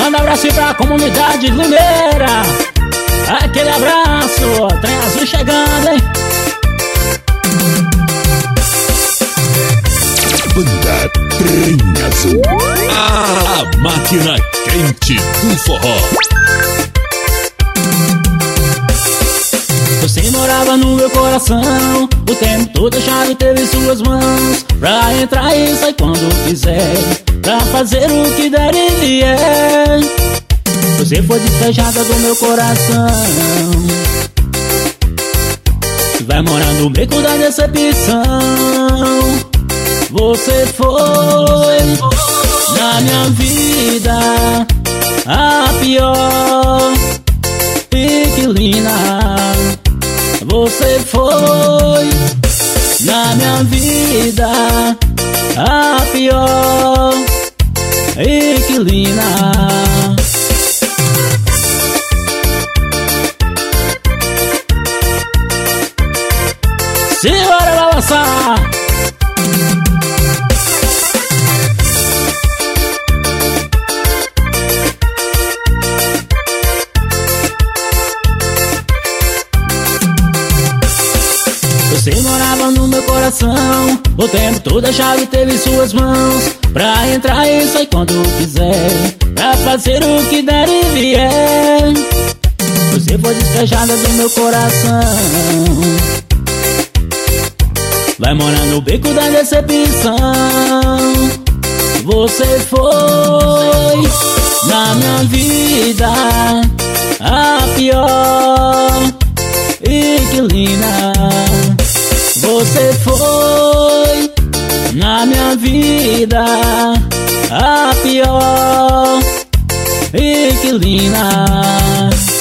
Manda abraço pra comunidade Limeira. Aquele abraço, trem azul chegando, hein? Banda Trem Azul, a máquina quente do forró. Você morava no meu coração, o tempo todo a chave teve em suas mãos. Pra entrar e sair quando quiser, pra fazer o que der e vier. Você foi despejada do meu coração, vai morar no beco da decepção. Você foi na minha vida a pior inquilina. Você foi na minha vida a pior inquilina. Simbora balançar. Você morava no meu coração, o tempo todo a chave teve em suas mãos. Pra entrar e sair quando quiser, pra fazer o que der e vier. Você foi despejada do meu coração, vai morar no beco da decepção. Você foi na minha vida a pior inquilina. Você foi na minha vida a pior inquilina.